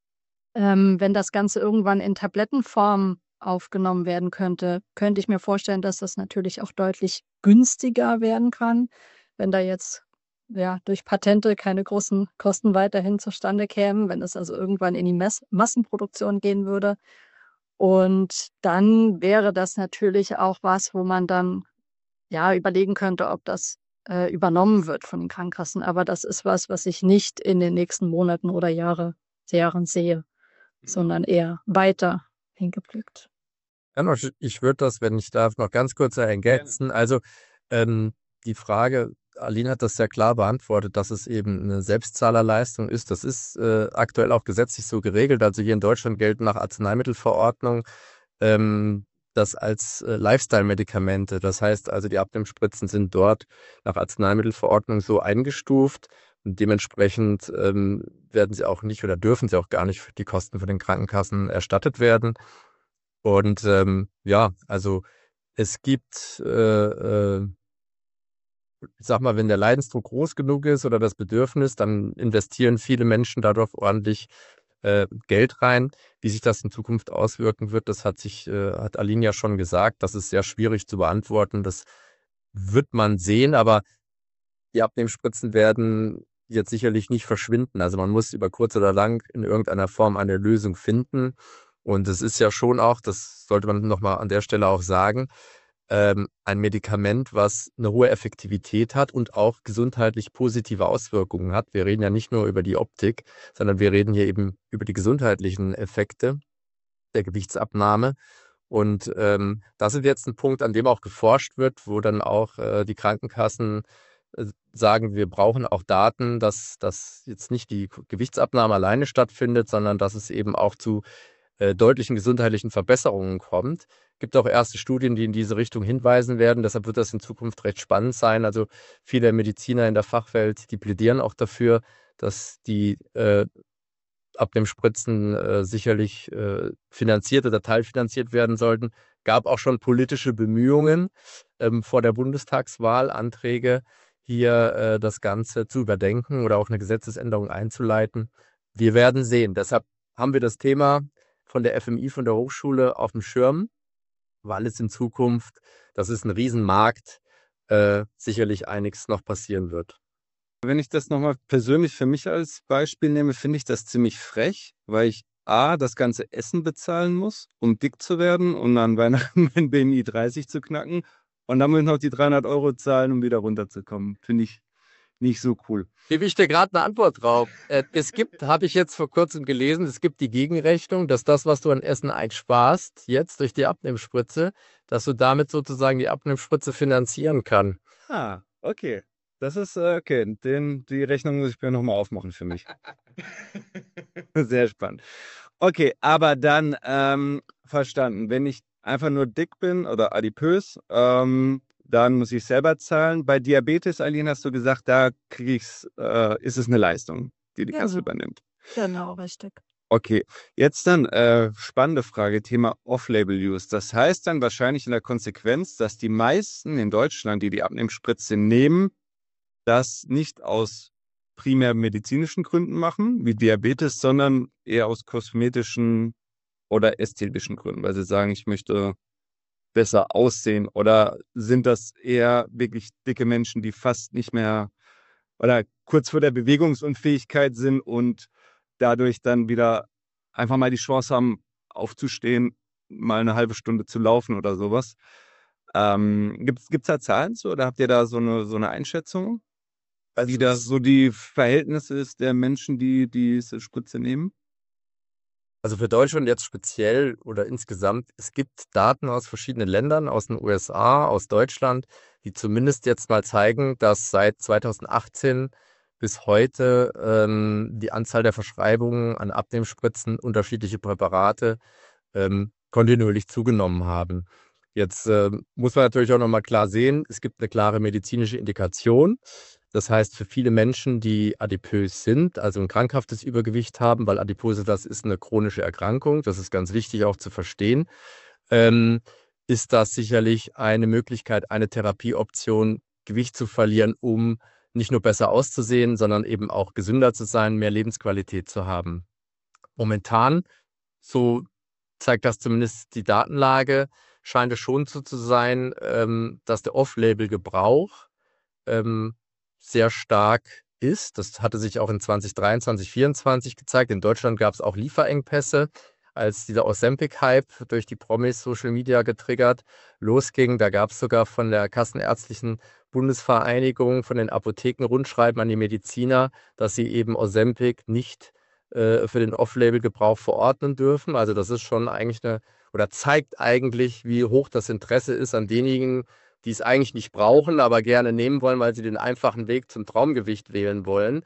Ähm, wenn das Ganze irgendwann in Tablettenform aufgenommen werden könnte, könnte ich mir vorstellen, dass das natürlich auch deutlich günstiger werden kann. Wenn da jetzt ja, durch Patente keine großen Kosten weiterhin zustande kämen, wenn es also irgendwann in die Mess Massenproduktion gehen würde. Und dann wäre das natürlich auch was, wo man dann, ja, überlegen könnte, ob das, äh, übernommen wird von den Krankenkassen. Aber das ist was, was ich nicht in den nächsten Monaten oder Jahre Jahren sehe, sondern eher weiter hingeblickt. Ja, noch, ich würde das, wenn ich darf, noch ganz kurz ergänzen. Also ähm, die Frage, Aline hat das sehr klar beantwortet, dass es eben eine Selbstzahlerleistung ist. Das ist äh, aktuell auch gesetzlich so geregelt. Also hier in Deutschland gelten nach Arzneimittelverordnung ähm, das als äh, Lifestyle-Medikamente. Das heißt also, die Abnehmspritzen sind dort nach Arzneimittelverordnung so eingestuft. Und dementsprechend ähm, werden sie auch nicht oder dürfen sie auch gar nicht für die Kosten von den Krankenkassen erstattet werden. Und ähm, ja, also es gibt, äh, äh, ich sag mal, wenn der Leidensdruck groß genug ist oder das Bedürfnis, dann investieren viele Menschen darauf ordentlich äh, Geld rein. Wie sich das in Zukunft auswirken wird, das hat sich, äh, hat Aline ja schon gesagt, das ist sehr schwierig zu beantworten. Das wird man sehen, aber die Abnehmspritzen werden jetzt sicherlich nicht verschwinden. Also man muss über kurz oder lang in irgendeiner Form eine Lösung finden. Und es ist ja schon auch, das sollte man nochmal an der Stelle auch sagen, ähm, ein Medikament, was eine hohe Effektivität hat und auch gesundheitlich positive Auswirkungen hat. Wir reden ja nicht nur über die Optik, sondern wir reden hier eben über die gesundheitlichen Effekte der Gewichtsabnahme. Und ähm, das ist jetzt ein Punkt, an dem auch geforscht wird, wo dann auch äh, die Krankenkassen äh, sagen, wir brauchen auch Daten, dass, dass jetzt nicht die Gewichtsabnahme alleine stattfindet, sondern dass es eben auch zu äh, deutlichen gesundheitlichen Verbesserungen kommt. Es gibt auch erste Studien, die in diese Richtung hinweisen werden. Deshalb wird das in Zukunft recht spannend sein. Also viele Mediziner in der Fachwelt, die plädieren auch dafür, dass die äh, Abnehmspritzen äh, sicherlich äh, finanziert oder teilfinanziert werden sollten. Gab auch schon politische Bemühungen ähm, vor der Bundestagswahl, Anträge hier äh, das Ganze zu überdenken oder auch eine Gesetzesänderung einzuleiten. Wir werden sehen. Deshalb haben wir das Thema von der F M I, von der Hochschule auf dem Schirm, weil es in Zukunft, das ist ein Riesenmarkt, äh, sicherlich einiges noch passieren wird. Wenn ich das nochmal persönlich für mich als Beispiel nehme, finde ich das ziemlich frech, weil ich A, das ganze Essen bezahlen muss, um dick zu werden und an Weihnachten mein B M I dreißig zu knacken und dann muss ich noch die dreihundert Euro zahlen, um wieder runterzukommen. Finde ich nicht so cool. Gebe ich dir gerade eine Antwort drauf. Äh, es gibt, habe ich jetzt vor kurzem gelesen, es gibt die Gegenrechnung, dass das, was du an Essen einsparst, jetzt durch die Abnehmspritze, dass du damit sozusagen die Abnehmspritze finanzieren kann. Ah, okay. Das ist äh, okay. Den, die Rechnung muss ich mir nochmal aufmachen für mich. Sehr spannend. Okay, aber dann ähm, verstanden. Wenn ich einfach nur dick bin oder adipös, ähm, dann muss ich selber zahlen. Bei Diabetes, Aline, hast du gesagt, da kriege ich's, äh, ist es eine Leistung, die die Kasse Genau, übernimmt. genau, richtig. Okay, jetzt dann äh, spannende Frage, Thema Off-Label-Use. Das heißt dann wahrscheinlich in der Konsequenz, dass die meisten in Deutschland, die die Abnehmspritze nehmen, das nicht aus primär medizinischen Gründen machen, wie Diabetes, sondern eher aus kosmetischen oder ästhetischen Gründen, weil sie sagen, ich möchte besser aussehen. Oder sind das eher wirklich dicke Menschen, die fast nicht mehr oder kurz vor der Bewegungsunfähigkeit sind und dadurch dann wieder einfach mal die Chance haben, aufzustehen, mal eine halbe Stunde zu laufen oder sowas. Ähm, gibt es da Zahlen zu oder habt ihr da so eine, so eine Einschätzung? Wie das so die Verhältnisse ist der Menschen, die diese Spritze nehmen? Also für Deutschland jetzt speziell oder insgesamt, es gibt Daten aus verschiedenen Ländern, aus den U S A, aus Deutschland, die zumindest jetzt mal zeigen, dass seit zweitausendachtzehn bis heute ähm, die Anzahl der Verschreibungen an Abnehmspritzen, unterschiedliche Präparate ähm, kontinuierlich zugenommen haben. Jetzt äh, muss man natürlich auch nochmal klar sehen, es gibt eine klare medizinische Indikation. Das heißt, für viele Menschen, die adipös sind, also ein krankhaftes Übergewicht haben, weil Adipose, das ist eine chronische Erkrankung, das ist ganz wichtig auch zu verstehen, ähm, ist das sicherlich eine Möglichkeit, eine Therapieoption, Gewicht zu verlieren, um nicht nur besser auszusehen, sondern eben auch gesünder zu sein, mehr Lebensqualität zu haben. Momentan, so zeigt das zumindest die Datenlage, scheint es schon so zu sein, ähm, dass der Off-Label-Gebrauch ähm, sehr stark ist. Das hatte sich auch in zwanzig dreiundzwanzig, vierundzwanzig gezeigt. In Deutschland gab es auch Lieferengpässe, als dieser Ozempic-Hype durch die Promis Social Media getriggert losging. Da gab es sogar von der Kassenärztlichen Bundesvereinigung, von den Apotheken Rundschreiben an die Mediziner, dass sie eben Ozempic nicht äh, für den Off-Label-Gebrauch verordnen dürfen. Also das ist schon eigentlich eine, oder zeigt eigentlich, wie hoch das Interesse ist an denjenigen, die es eigentlich nicht brauchen, aber gerne nehmen wollen, weil sie den einfachen Weg zum Traumgewicht wählen wollen.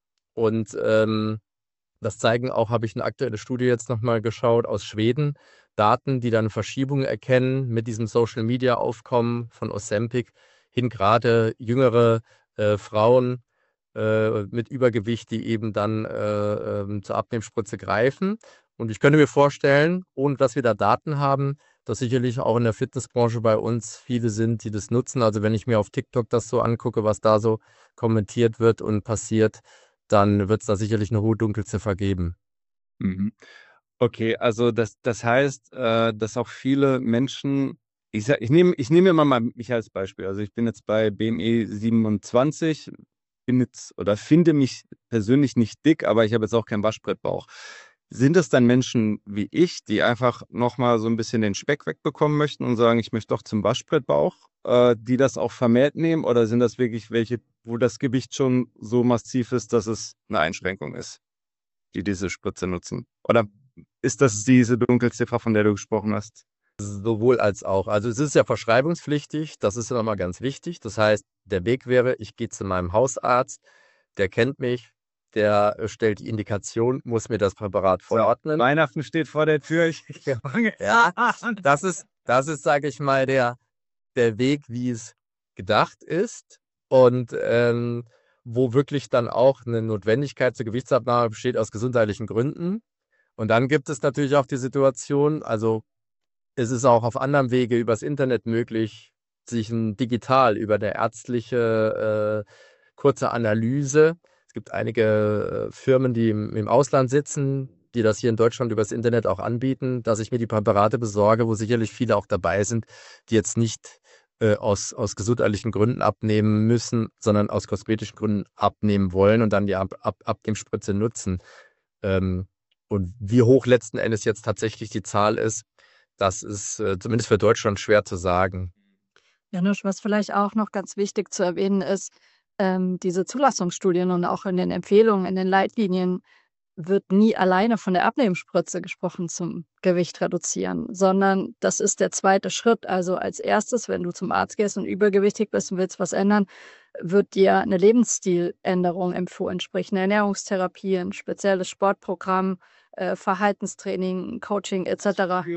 Und ähm, das zeigen auch, habe ich eine aktuelle Studie jetzt nochmal geschaut aus Schweden, Daten, die dann Verschiebungen erkennen mit diesem Social-Media-Aufkommen von Ozempic hin, gerade jüngere äh, Frauen äh, mit Übergewicht, die eben dann äh, äh, zur Abnehmspritze greifen. Und ich könnte mir vorstellen, ohne dass wir da Daten haben, dass sicherlich auch in der Fitnessbranche bei uns viele sind, die das nutzen. Also wenn ich mir auf TikTok das so angucke, was da so kommentiert wird und passiert, dann wird es da sicherlich eine hohe Dunkelziffer geben. Mhm. Okay, also das, das heißt, äh, dass auch viele Menschen, ich, sag, ich nehme ich nehme immer mal mich als Beispiel. Also ich bin jetzt bei B M I siebenundzwanzig, bin jetzt oder finde mich persönlich nicht dick, aber ich habe jetzt auch keinen Waschbrettbauch. Sind es dann Menschen wie ich, die einfach nochmal so ein bisschen den Speck wegbekommen möchten und sagen, ich möchte doch zum Waschbrettbauch, äh, die das auch vermehrt nehmen? Oder sind das wirklich welche, wo das Gewicht schon so massiv ist, dass es eine Einschränkung ist, die diese Spritze nutzen? Oder ist das diese Dunkelziffer, von der du gesprochen hast? Sowohl als auch. Also es ist ja verschreibungspflichtig, das ist ja nochmal ganz wichtig. Das heißt, der Weg wäre, ich gehe zu meinem Hausarzt, der kennt mich, der stellt die Indikation, muss mir das Präparat verordnen. Weihnachten steht vor der Tür. Ich, ich fange Ja, das ist, das ist, sage ich mal, der, der Weg, wie es gedacht ist und ähm, wo wirklich dann auch eine Notwendigkeit zur Gewichtsabnahme besteht aus gesundheitlichen Gründen. Und dann gibt es natürlich auch die Situation, also es ist auch auf anderem Wege übers Internet möglich, sich ein digital über eine ärztliche äh, kurze Analyse. Es gibt einige äh, Firmen, die im, im Ausland sitzen, die das hier in Deutschland übers Internet auch anbieten, dass ich mir die Präparate besorge, wo sicherlich viele auch dabei sind, die jetzt nicht äh, aus, aus gesundheitlichen Gründen abnehmen müssen, sondern aus kosmetischen Gründen abnehmen wollen und dann die Ab Ab Abnehmspritze nutzen. Ähm, und wie hoch letzten Endes jetzt tatsächlich die Zahl ist, das ist äh, zumindest für Deutschland schwer zu sagen. Janusz, was vielleicht auch noch ganz wichtig zu erwähnen ist, ähm, diese Zulassungsstudien und auch in den Empfehlungen, in den Leitlinien wird nie alleine von der Abnehmspritze gesprochen zum Gewicht reduzieren, sondern das ist der zweite Schritt. Also als erstes, wenn du zum Arzt gehst und übergewichtig bist und willst was ändern, wird dir eine Lebensstiländerung empfohlen, sprich eine Ernährungstherapie, ein spezielles Sportprogramm, äh, Verhaltenstraining, Coaching et cetera.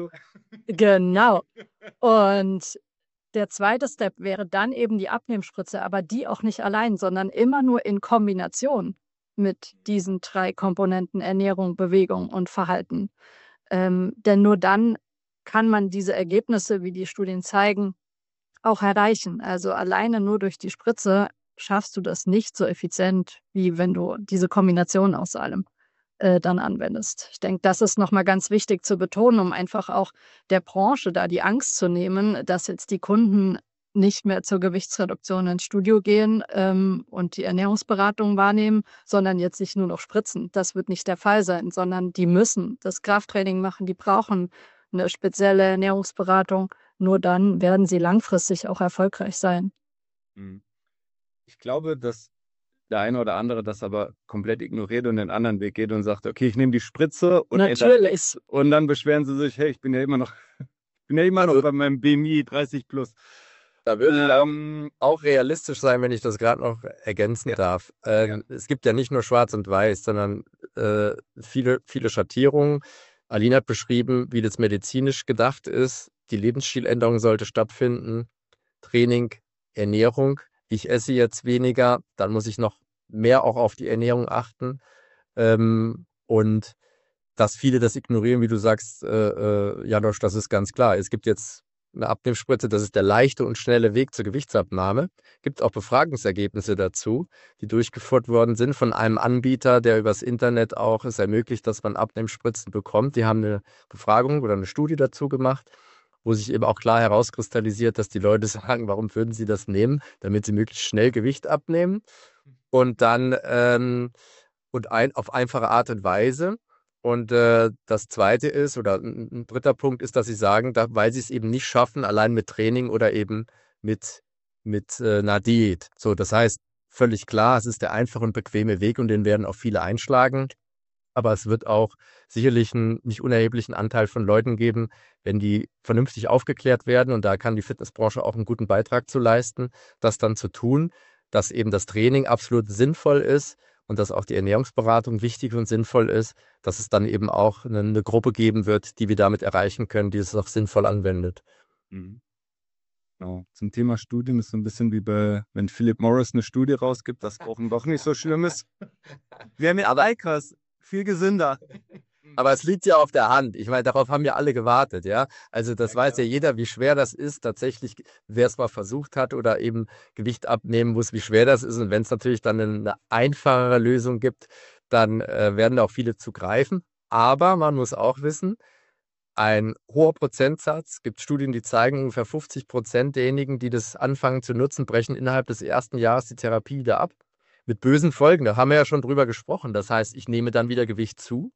Genau. Und der zweite Step wäre dann eben die Abnehmspritze, aber die auch nicht allein, sondern immer nur in Kombination mit diesen drei Komponenten Ernährung, Bewegung und Verhalten. Ähm, denn nur dann kann man diese Ergebnisse, wie die Studien zeigen, auch erreichen. Also alleine nur durch die Spritze schaffst du das nicht so effizient, wie wenn du diese Kombination aus allem äh, dann anwendest. Ich denke, das ist nochmal ganz wichtig zu betonen, um einfach auch der Branche da die Angst zu nehmen, dass jetzt die Kunden nicht mehr zur Gewichtsreduktion ins Studio gehen ähm, und die Ernährungsberatung wahrnehmen, sondern jetzt sich nur noch spritzen. Das wird nicht der Fall sein, sondern die müssen das Krafttraining machen, die brauchen eine spezielle Ernährungsberatung. Nur dann werden sie langfristig auch erfolgreich sein. Ich glaube, dass der eine oder andere das aber komplett ignoriert und den anderen Weg geht und sagt, okay, ich nehme die Spritze und, Natürlich. und dann beschweren sie sich, hey, ich bin ja immer noch, ich bin ja immer noch bei meinem B M I dreißig plus. Da würde ich ähm, auch realistisch sein, wenn ich das gerade noch ergänzen ja. darf. Äh, ja. Es gibt ja nicht nur Schwarz und Weiß, sondern äh, viele, viele Schattierungen. Aline hat beschrieben, wie das medizinisch gedacht ist. Die Lebensstiländerung sollte stattfinden. Training, Ernährung. Ich esse jetzt weniger, dann muss ich noch mehr auch auf die Ernährung achten. Ähm, und dass viele das ignorieren, wie du sagst, äh, äh, Janosch, das ist ganz klar. Es gibt jetzt eine Abnehmspritze, das ist der leichte und schnelle Weg zur Gewichtsabnahme. Gibt auch Befragungsergebnisse dazu, die durchgeführt worden sind von einem Anbieter, der übers Internet auch es ermöglicht, dass man Abnehmspritzen bekommt. Die haben eine Befragung oder eine Studie dazu gemacht. wo sich eben auch klar herauskristallisiert, dass die Leute sagen, warum würden sie das nehmen? Damit sie möglichst schnell Gewicht abnehmen und dann ähm, und ein, auf einfache Art und Weise. Und äh, das Zweite ist, oder ein, ein dritter Punkt ist, dass sie sagen, da, weil sie es eben nicht schaffen, allein mit Training oder eben mit, mit äh, einer Diät. So, das heißt, völlig klar, es ist der einfache und bequeme Weg und den werden auch viele einschlagen. Aber es wird auch sicherlich einen nicht unerheblichen Anteil von Leuten geben, wenn die vernünftig aufgeklärt werden, und da kann die Fitnessbranche auch einen guten Beitrag zu leisten, das dann zu tun, dass eben das Training absolut sinnvoll ist und dass auch die Ernährungsberatung wichtig und sinnvoll ist, dass es dann eben auch eine, eine Gruppe geben wird, die wir damit erreichen können, die es auch sinnvoll anwendet. Mhm. Genau. Zum Thema Studien ist so ein bisschen wie bei, wenn Philip Morris eine Studie rausgibt, dass Rauchen doch nicht so schlimm ist. Wir haben ja Aber- Eikers, viel gesünder. Aber es liegt ja auf der Hand. Ich meine, darauf haben ja alle gewartet, ja. Also das Ja, weiß klar. ja jeder, wie schwer das ist. Tatsächlich, wer es mal versucht hat oder eben Gewicht abnehmen muss, wie schwer das ist. Und wenn es natürlich dann eine, eine einfachere Lösung gibt, dann äh, werden da auch viele zugreifen. Aber man muss auch wissen, ein hoher Prozentsatz, gibt Studien, die zeigen, ungefähr fünfzig Prozent derjenigen, die das anfangen zu nutzen, brechen innerhalb des ersten Jahres die Therapie wieder ab. Mit bösen Folgen, da haben wir ja schon drüber gesprochen. Das heißt, ich nehme dann wieder Gewicht zu.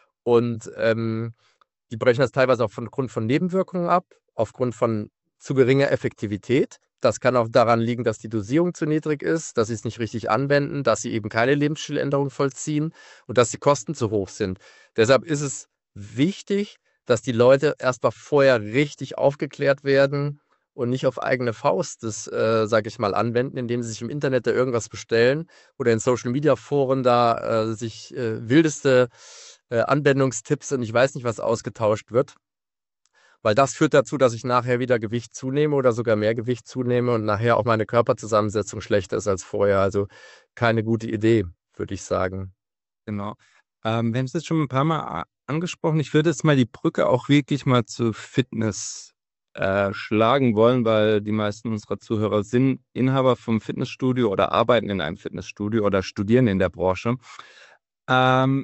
Und ähm, die brechen das teilweise auch aufgrund von Nebenwirkungen ab, aufgrund von zu geringer Effektivität. Das kann auch daran liegen, dass die Dosierung zu niedrig ist, dass sie es nicht richtig anwenden, dass sie eben keine Lebensstiländerung vollziehen und dass die Kosten zu hoch sind. Deshalb ist es wichtig, dass die Leute erstmal vorher richtig aufgeklärt werden und nicht auf eigene Faust das, äh, sage ich mal, anwenden, indem sie sich im Internet da irgendwas bestellen oder in Social-Media-Foren da äh, sich äh, wildeste äh, Anwendungstipps und ich weiß nicht, was ausgetauscht wird. Weil das führt dazu, dass ich nachher wieder Gewicht zunehme oder sogar mehr Gewicht zunehme und nachher auch meine Körperzusammensetzung schlechter ist als vorher. Also keine gute Idee, würde ich sagen. Genau. Ähm, wir haben es jetzt schon ein paar Mal a- angesprochen. Ich würde jetzt mal die Brücke auch wirklich mal zu Fitness äh, schlagen wollen, weil die meisten unserer Zuhörer sind Inhaber vom Fitnessstudio oder arbeiten in einem Fitnessstudio oder studieren in der Branche. Ähm,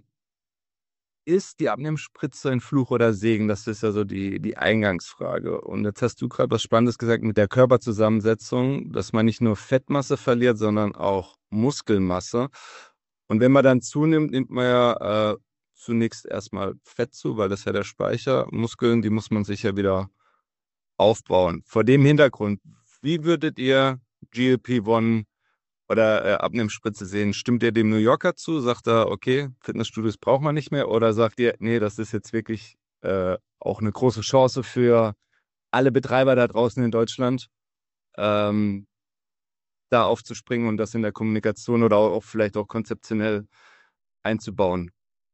Ist die Abnehmspritze ein Fluch oder Segen? Das ist ja so die, die Eingangsfrage. Und jetzt hast du gerade was Spannendes gesagt mit der Körperzusammensetzung, dass man nicht nur Fettmasse verliert, sondern auch Muskelmasse. Und wenn man dann zunimmt, nimmt man ja äh, zunächst erstmal Fett zu, weil das ja der Speicher. Muskeln, die muss man sich ja wieder aufbauen. Vor dem Hintergrund, wie würdet ihr G L P eins oder äh, Abnehmspritze sehen? Stimmt ihr dem New Yorker zu? Sagt er, okay, Fitnessstudios braucht man nicht mehr? Oder sagt ihr, nee, das ist jetzt wirklich äh, auch eine große Chance für alle Betreiber da draußen in Deutschland, ähm, da aufzuspringen und das in der Kommunikation oder auch vielleicht auch konzeptionell einzubauen?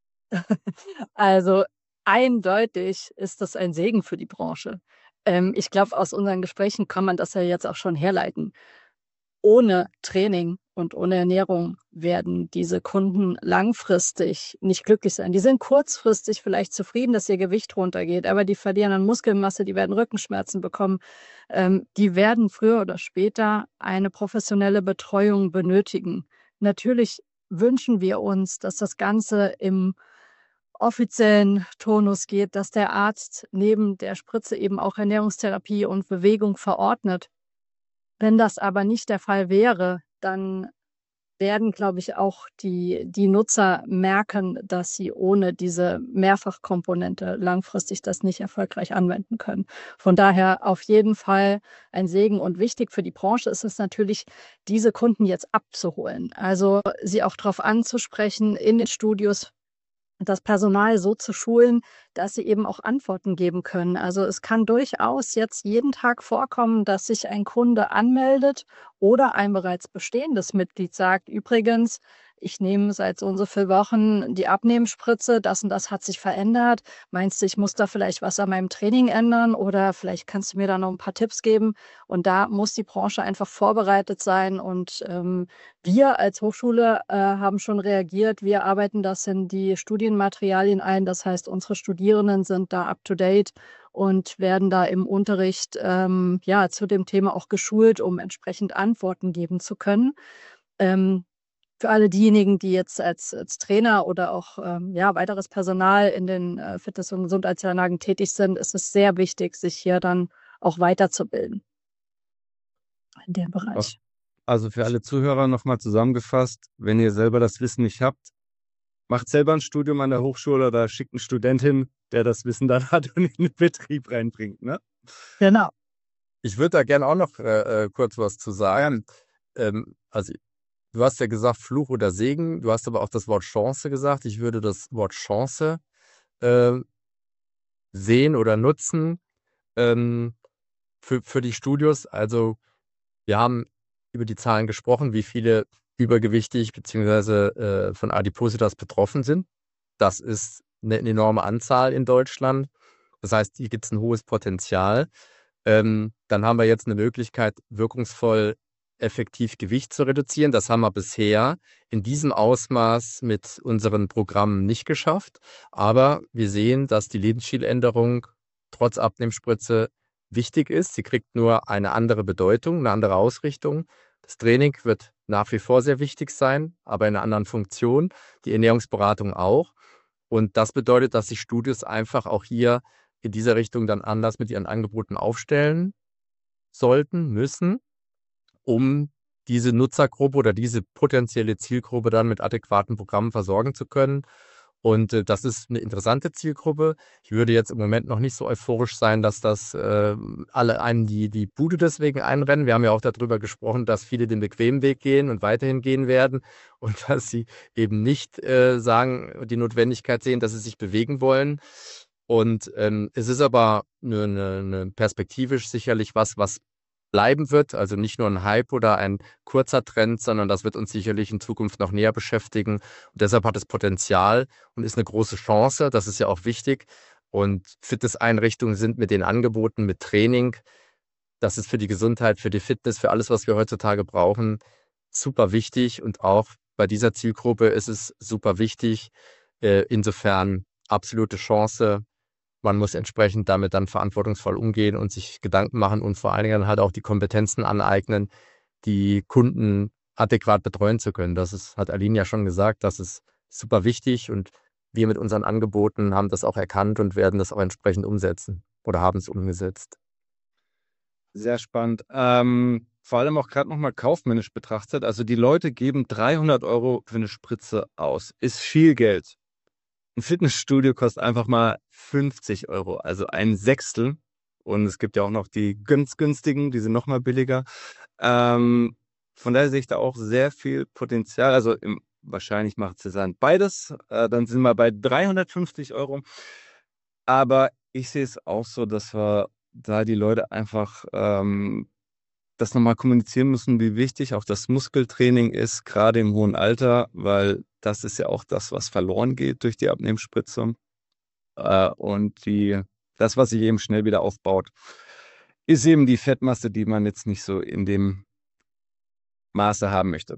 Also eindeutig ist das ein Segen für die Branche. Ähm, ich glaube, aus unseren Gesprächen kann man das ja jetzt auch schon herleiten. Ohne Training und ohne Ernährung werden diese Kunden langfristig nicht glücklich sein. Die sind kurzfristig vielleicht zufrieden, dass ihr Gewicht runtergeht, aber die verlieren an Muskelmasse, die werden Rückenschmerzen bekommen. Ähm, die werden früher oder später eine professionelle Betreuung benötigen. Natürlich wünschen wir uns, dass das Ganze im offiziellen Turnus geht, dass der Arzt neben der Spritze eben auch Ernährungstherapie und Bewegung verordnet. Wenn das aber nicht der Fall wäre, dann werden, glaube ich, auch die die Nutzer merken, dass sie ohne diese Mehrfachkomponente langfristig das nicht erfolgreich anwenden können. Von daher auf jeden Fall ein Segen und wichtig für die Branche ist es natürlich, diese Kunden jetzt abzuholen. Also, sie auch drauf anzusprechen in den Studios, das Personal so zu schulen, dass sie eben auch Antworten geben können. Also, es kann durchaus jetzt jeden Tag vorkommen, dass sich ein Kunde anmeldet oder ein bereits bestehendes Mitglied sagt: „Übrigens, ich nehme seit so und so viel Wochen die Abnehmspritze, das und das hat sich verändert. Meinst du, ich muss da vielleicht was an meinem Training ändern oder vielleicht kannst du mir da noch ein paar Tipps geben?“ Und da muss die Branche einfach vorbereitet sein und, ähm, wir als Hochschule, äh, haben schon reagiert. Wir arbeiten das in die Studienmaterialien ein. Das heißt, unsere Studierenden sind da up to date und werden da im Unterricht, ähm, ja, zu dem Thema auch geschult, um entsprechend Antworten geben zu können. Ähm, für alle diejenigen, die jetzt als, als Trainer oder auch ähm, ja, weiteres Personal in den äh, Fitness- und Gesundheitsanlagen tätig sind, ist es sehr wichtig, sich hier dann auch weiterzubilden in dem Bereich. Also für alle Zuhörer nochmal zusammengefasst, wenn ihr selber das Wissen nicht habt, macht selber ein Studium an der Hochschule oder schickt einen Student hin, der das Wissen dann hat und in den Betrieb reinbringt, ne? Genau. Ich würde da gerne auch noch äh, äh, kurz was zu sagen. Ähm, also du hast ja gesagt Fluch oder Segen, du hast aber auch das Wort Chance gesagt. Ich würde das Wort Chance äh, sehen oder nutzen ähm, für, für die Studios. Also wir haben über die Zahlen gesprochen, wie viele übergewichtig bzw. Äh, von Adipositas betroffen sind. Das ist eine enorme Anzahl in Deutschland. Das heißt, hier gibt es ein hohes Potenzial. Ähm, dann haben wir jetzt eine Möglichkeit, wirkungsvoll effektiv Gewicht zu reduzieren. Das haben wir bisher in diesem Ausmaß mit unseren Programmen nicht geschafft. Aber wir sehen, dass die Lebensstiländerung trotz Abnehmspritze wichtig ist. Sie kriegt nur eine andere Bedeutung, eine andere Ausrichtung. Das Training wird nach wie vor sehr wichtig sein, aber in einer anderen Funktion. Die Ernährungsberatung auch. Und das bedeutet, dass sich Studios einfach auch hier in dieser Richtung dann anders mit ihren Angeboten aufstellen sollten, müssen, um diese Nutzergruppe oder diese potenzielle Zielgruppe dann mit adäquaten Programmen versorgen zu können. Und äh, das ist eine interessante Zielgruppe. Ich würde jetzt im Moment noch nicht so euphorisch sein, dass das äh, alle einen die, die Bude deswegen einrennen. Wir haben ja auch darüber gesprochen, dass viele den bequemen Weg gehen und weiterhin gehen werden und dass sie eben nicht äh, sagen, die Notwendigkeit sehen, dass sie sich bewegen wollen. Und ähm, es ist aber eine, eine, eine perspektivisch sicherlich was, was bleiben wird. Also nicht nur ein Hype oder ein kurzer Trend, sondern das wird uns sicherlich in Zukunft noch näher beschäftigen. Und deshalb hat es Potenzial und ist eine große Chance. Das ist ja auch wichtig. Und Fitnesseinrichtungen sind mit den Angeboten, mit Training, das ist für die Gesundheit, für die Fitness, für alles, was wir heutzutage brauchen, super wichtig. Und auch bei dieser Zielgruppe ist es super wichtig. Äh, insofern absolute Chance. Man muss entsprechend damit dann verantwortungsvoll umgehen und sich Gedanken machen und vor allen Dingen halt auch die Kompetenzen aneignen, die Kunden adäquat betreuen zu können. Das ist, hat Aline ja schon gesagt, das ist super wichtig und wir mit unseren Angeboten haben das auch erkannt und werden das auch entsprechend umsetzen oder haben es umgesetzt. Sehr spannend. Ähm, vor allem auch gerade nochmal kaufmännisch betrachtet. Also die Leute geben dreihundert Euro für eine Spritze aus. Ist viel Geld. Ein Fitnessstudio kostet einfach mal fünfzig Euro, also ein Sechstel. Und es gibt ja auch noch die ganz günstigen, die sind noch mal billiger. Ähm, von daher sehe ich da auch sehr viel Potenzial. Also im, wahrscheinlich macht Cezanne beides. Äh, dann sind wir bei dreihundertfünfzig Euro. Aber ich sehe es auch so, dass wir da die Leute einfach ähm, das nochmal kommunizieren müssen, wie wichtig auch das Muskeltraining ist, gerade im hohen Alter, weil das ist ja auch das, was verloren geht durch die Abnehmspritze. Äh, und die, das, was sich eben schnell wieder aufbaut, ist eben die Fettmasse, die man jetzt nicht so in dem Maße haben möchte.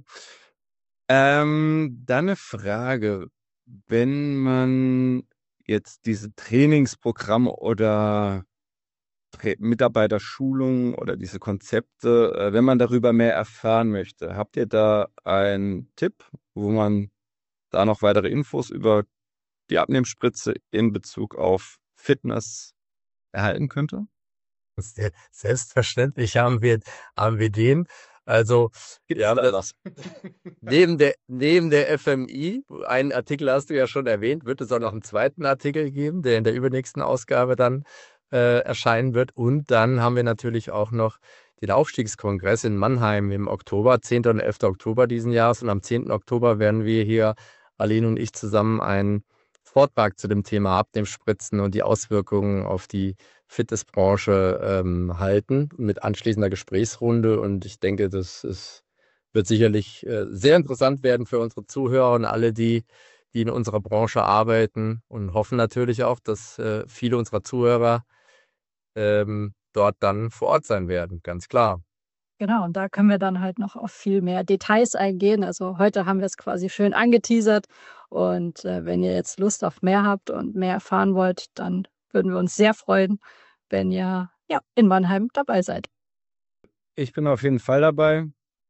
Ähm, dann eine Frage, wenn man jetzt diese Trainingsprogramme oder Tra- Mitarbeiterschulung oder diese Konzepte, äh, wenn man darüber mehr erfahren möchte, habt ihr da einen Tipp, wo man da noch weitere Infos über die Abnehmspritze in Bezug auf Fitness erhalten könnte? Se- Selbstverständlich haben wir, haben wir den. Also, Gibt's wir haben da das, was? neben der, neben der F M I, einen Artikel hast du ja schon erwähnt, wird es auch noch einen zweiten Artikel geben, der in der übernächsten Ausgabe dann äh, erscheinen wird. Und dann haben wir natürlich auch noch den Aufstiegskongress in Mannheim im Oktober, zehnten und elften Oktober diesen Jahres. Und am zehnten Oktober werden wir hier, Aline und ich, zusammen einen Vortrag zu dem Thema Abnehmspritzen und die Auswirkungen auf die Fitnessbranche ähm, halten mit anschließender Gesprächsrunde. Und ich denke, das ist, wird sicherlich äh, sehr interessant werden für unsere Zuhörer und alle, die, die in unserer Branche arbeiten und hoffen natürlich auch, dass äh, viele unserer Zuhörer ähm, dort dann vor Ort sein werden, ganz klar. Genau, und da können wir dann halt noch auf viel mehr Details eingehen. Also heute haben wir es quasi schön angeteasert. Und äh, wenn ihr jetzt Lust auf mehr habt und mehr erfahren wollt, dann würden wir uns sehr freuen, wenn ihr ja, in Mannheim dabei seid. Ich bin auf jeden Fall dabei.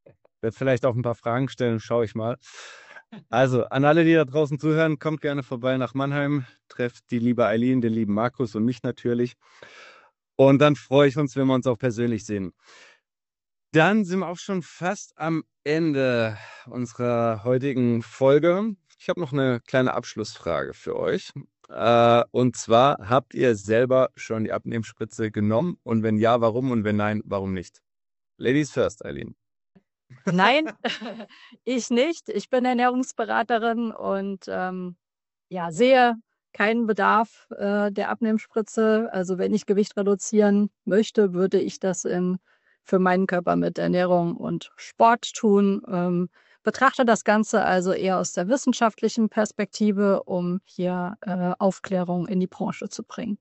werde vielleicht auch ein paar Fragen stellen, schaue ich mal. Also, an alle, die da draußen zuhören, kommt gerne vorbei nach Mannheim, trefft die liebe Eileen, den lieben Markus und mich natürlich. Und dann freue ich uns, wenn wir uns auch persönlich sehen. Dann sind wir auch schon fast am Ende unserer heutigen Folge. Ich habe noch eine kleine Abschlussfrage für euch. Äh, und zwar, habt ihr selber schon die Abnehmspritze genommen? Und wenn ja, warum? Und wenn nein, warum nicht? Ladies first, Eileen. Nein, ich nicht. Ich bin Ernährungsberaterin und ähm, ja, sehe keinen Bedarf äh, der Abnehmspritze. Also wenn ich Gewicht reduzieren möchte, würde ich das in, für meinen Körper mit Ernährung und Sport tun. Ähm, betrachte das Ganze also eher aus der wissenschaftlichen Perspektive, um hier äh, Aufklärung in die Branche zu bringen.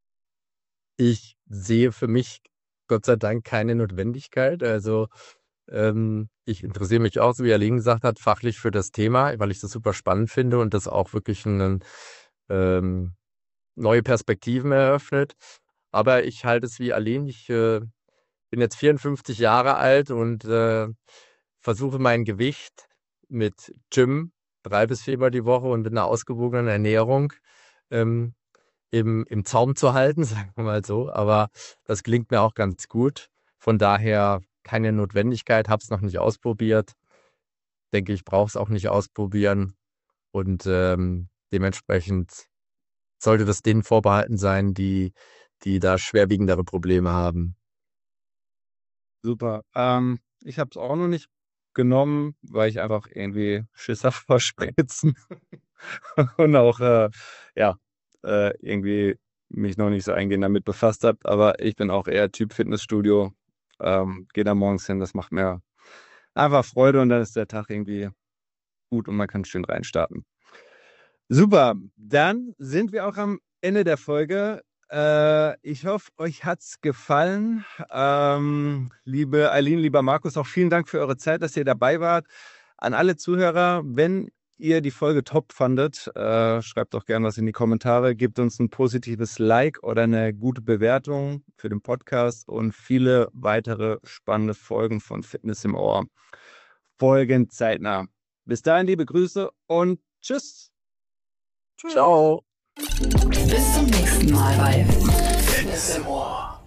Ich sehe für mich Gott sei Dank keine Notwendigkeit. Also ähm, ich interessiere mich auch, so wie Eileen gesagt hat, fachlich für das Thema, weil ich das super spannend finde und das auch wirklich einen, ähm, neue Perspektiven eröffnet. Aber ich halte es wie Eileen. Ich äh, bin jetzt vierundfünfzig Jahre alt und äh, versuche mein Gewicht mit Gym drei bis viermal die Woche und einer ausgewogenen Ernährung ähm, im, im Zaum zu halten, sagen wir mal so. Aber das gelingt mir auch ganz gut. Von daher keine Notwendigkeit, habe es noch nicht ausprobiert. Denke ich, brauche es auch nicht ausprobieren. Und ähm, dementsprechend sollte das denen vorbehalten sein, die, die da schwerwiegendere Probleme haben. Super. Ähm, ich habe es auch noch nicht genommen, weil ich einfach irgendwie Schiss habe vor Spritzen und auch äh, ja äh, irgendwie mich noch nicht so eingehend damit befasst habe. Aber ich bin auch eher Typ Fitnessstudio. Ähm, gehe da morgens hin, das macht mir einfach Freude und dann ist der Tag irgendwie gut und man kann schön reinstarten. Super, dann sind wir auch am Ende der Folge. Äh, ich hoffe, euch hat es gefallen. Ähm, liebe Eileen, lieber Markus, auch vielen Dank für eure Zeit, dass ihr dabei wart. An alle Zuhörer, wenn ihr die Folge top fandet, äh, schreibt doch gerne was in die Kommentare, gebt uns ein positives Like oder eine gute Bewertung für den Podcast und viele weitere spannende Folgen von Fitness im Ohr folgen zeitnah. Bis dahin, liebe Grüße und tschüss. Ciao. Bis zum nächsten Mal bei Fitness im Ohr.